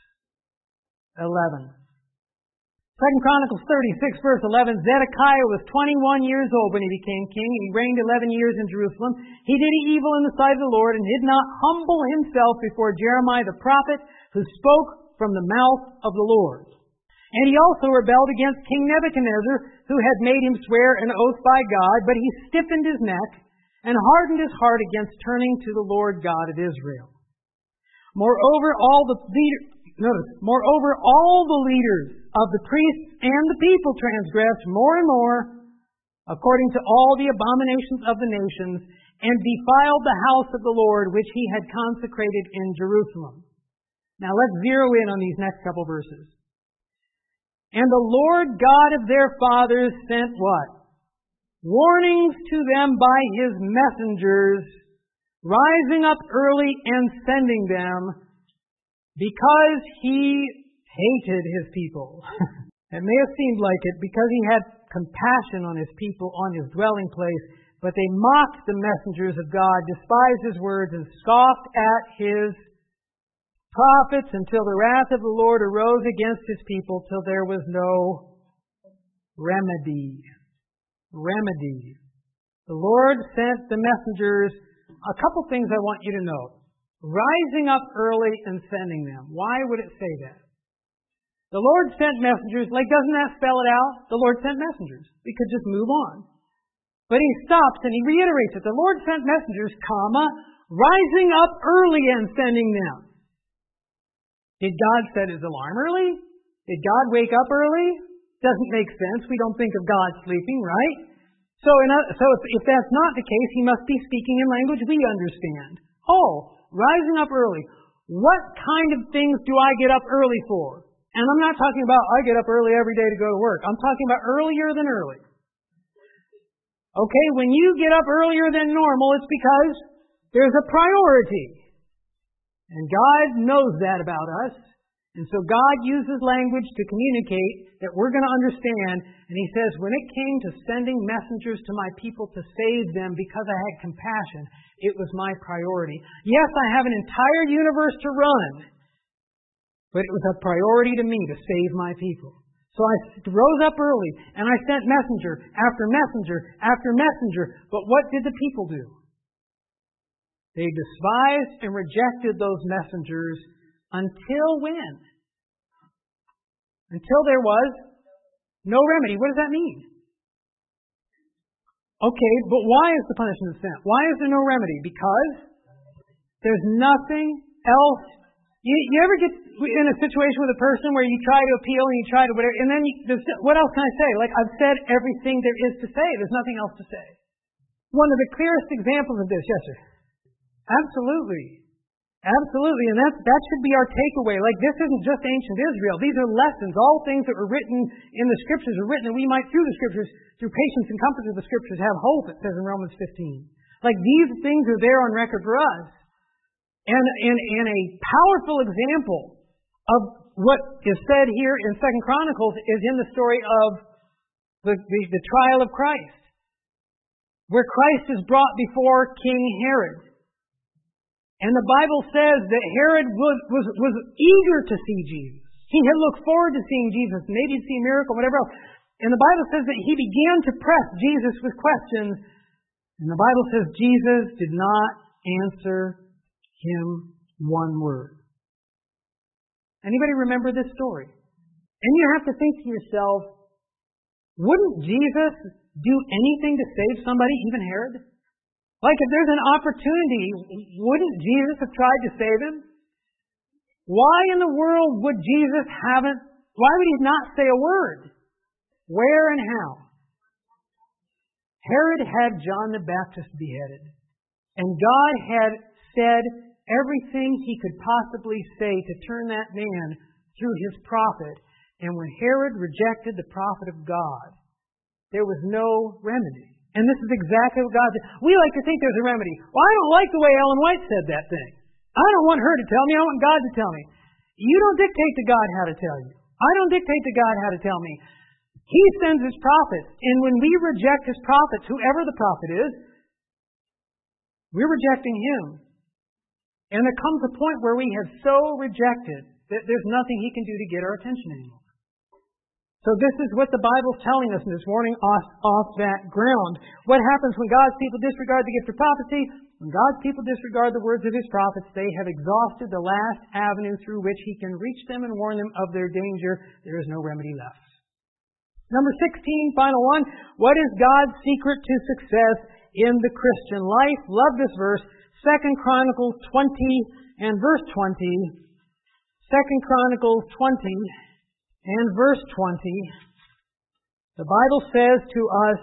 eleven. Second Chronicles thirty-six, verse eleven, "Zedekiah was twenty-one years old when he became king. He reigned eleven years in Jerusalem. He did evil in the sight of the Lord and did not humble himself before Jeremiah the prophet, who spoke from the mouth of the Lord. And he also rebelled against King Nebuchadnezzar, who had made him swear an oath by God, but he stiffened his neck and hardened his heart against turning to the Lord God of Israel. Moreover, all the leaders, notice, moreover, all the leaders of the priests and the people transgressed more and more, according to all the abominations of the nations, and defiled the house of the Lord, which He had consecrated in Jerusalem." Now let's zero in on these next couple verses. "And the Lord God of their fathers sent" what? "Warnings to them by His messengers, rising up early and sending them, because He hated His people." It may have seemed like it, because He had compassion on His people, on His dwelling place, but they mocked the messengers of God, despised His words, and scoffed at His prophets until the wrath of the Lord arose against His people, till there was no remedy. Remedy. The Lord sent the messengers. A couple things I want you to know. Rising up early and sending them. Why would it say that? The Lord sent messengers. Like, doesn't that spell it out? The Lord sent messengers. We could just move on. But He stops and He reiterates it. The Lord sent messengers, comma, rising up early and sending them. Did God set His alarm early? Did God wake up early? Doesn't make sense. We don't think of God sleeping, right? So, in a, so if, if that's not the case, He must be speaking in language we understand. Oh, rising up early. What kind of things do I get up early for? And I'm not talking about I get up early every day to go to work. I'm talking about earlier than early. Okay, when you get up earlier than normal, it's because there's a priority. And God knows that about us. And so God uses language to communicate that we're going to understand. And He says, when it came to sending messengers to my people to save them because I had compassion, it was my priority. Yes, I have an entire universe to run, but it was a priority to me to save my people. So I rose up early and I sent messenger after messenger after messenger. But what did the people do? They despised and rejected those messengers until when? Until there was no remedy. What does that mean? Okay, but why is the punishment sent? Why is there no remedy? Because there's nothing else. You, you ever get in a situation with a person where you try to appeal and you try to whatever, and then you, what else can I say? Like, I've said everything there is to say. There's nothing else to say. One of the clearest examples of this, yes, sir. Absolutely. Absolutely. And that's, that should be our takeaway. Like, this isn't just ancient Israel. These are lessons. All things that were written in the Scriptures are written, and we might, through the Scriptures, through patience and comfort of the Scriptures, have hope, it says in Romans fifteen. Like, these things are there on record for us. And, and, and a powerful example of what is said here in Second Chronicles is in the story of the, the, the trial of Christ, where Christ is brought before King Herod. And the Bible says that Herod was, was, was eager to see Jesus. He had looked forward to seeing Jesus. Maybe he'd see a miracle, whatever else. And the Bible says that he began to press Jesus with questions. And the Bible says Jesus did not answer him one word. Anybody remember this story? And you have to think to yourself, wouldn't Jesus do anything to save somebody, even Herod? Like, if there's an opportunity, wouldn't Jesus have tried to save him? Why in the world would Jesus haven't, why would he not say a word? Where and how? Herod had John the Baptist beheaded. And God had said everything he could possibly say to turn that man through his prophet. And when Herod rejected the prophet of God, there was no remedy. And this is exactly what God said. We like to think there's a remedy. Well, I don't like the way Ellen White said that thing. I don't want her to tell me. I want God to tell me. You don't dictate to God how to tell you. I don't dictate to God how to tell me. He sends His prophets. And when we reject His prophets, whoever the prophet is, we're rejecting Him. And there comes a point where we have so rejected that there's nothing He can do to get our attention anymore. So this is what the Bible's telling us this morning off, off that ground. What happens when God's people disregard the gift of prophecy? When God's people disregard the words of His prophets, they have exhausted the last avenue through which He can reach them and warn them of their danger. There is no remedy left. Number sixteen, final one. What is God's secret to success in the Christian life? Love this verse. Second Chronicles twenty and verse twenty. Second Chronicles twenty and verse twenty. The Bible says to us,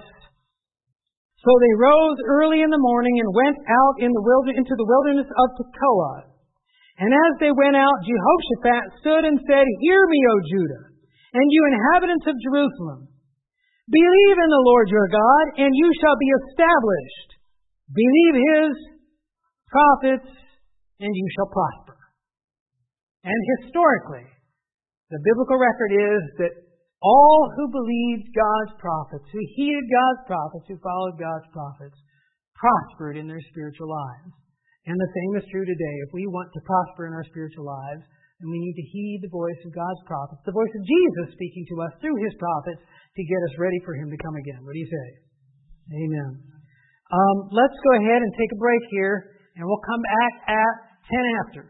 so they rose early in the morning and went out in the wilder- into the wilderness of Tekoa. And as they went out, Jehoshaphat stood and said, hear me, O Judah, and you inhabitants of Jerusalem. Believe in the Lord your God, and you shall be established. Believe His prophets, and you shall prosper. And historically, the biblical record is that all who believed God's prophets, who heeded God's prophets, who followed God's prophets, prospered in their spiritual lives. And the same is true today. If we want to prosper in our spiritual lives, then we need to heed the voice of God's prophets, the voice of Jesus speaking to us through His prophets to get us ready for Him to come again. What do you say? Amen. Um, let's go ahead and take a break here, and we'll come back at ten after.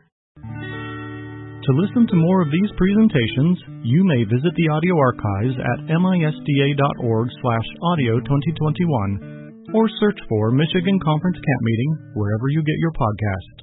To listen to more of these presentations, you may visit the audio archives at misda.org slash audio 2021 or search for Michigan Conference Camp Meeting wherever you get your podcasts.